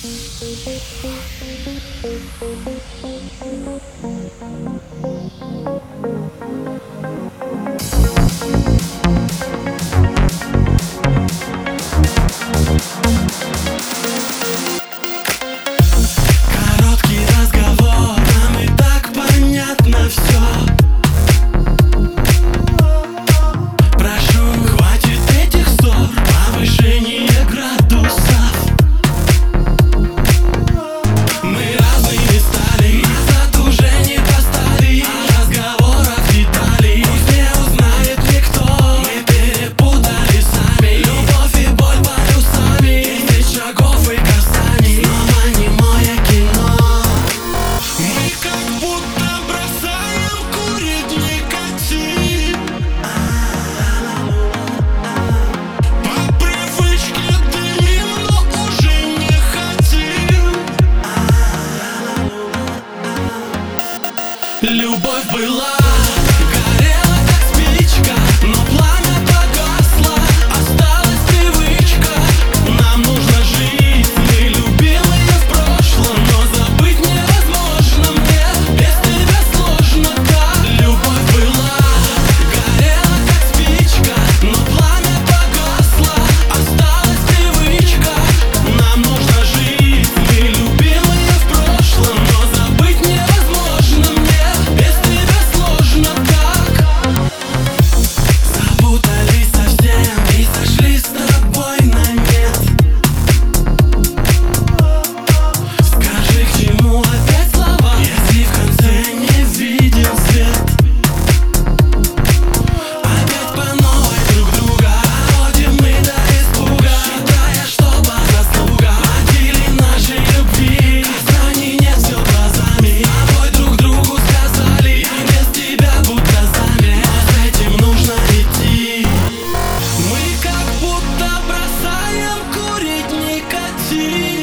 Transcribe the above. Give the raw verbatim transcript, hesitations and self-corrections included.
Короткий разговор, нам и так понятно все. Прошу, хватит этих ссор, повышение градусов. Мы разными стали, назад уже не поставить. От разговоров деталей пусть не узнает никто. Мы перепутали сами любовь и боль полюсами. Десять шагов и касаний, снова немое кино. Мы как будто бросаем курить никотин. По привычке дымим, но уже не хотим. Любовь была, горела как спичка, но пламя погасло, осталась привычка. Нам нужно жить, мы любил ее в прошлом, но забыть невозможно мне, без тебя сложно так. Любовь была, горела как спичка, но пламя погасло, осталась привычка. Нам нужно жить, мы любил ее в прошлом, но забыть невозможно мне, без тебя сложно так. Запутались совсем и сошли с тобой на нет. Скажи, к чему опять слова, если в конце не виден свет? Опять по новой друг друга ходим мы до испуга, считая, что по заслугам родили нашей любви. Касаний нет, все глазами, с тобой друг другу сказали: я без тебя будто замер, но с этим нужно идти. Мы как будто бросаем курить никотин.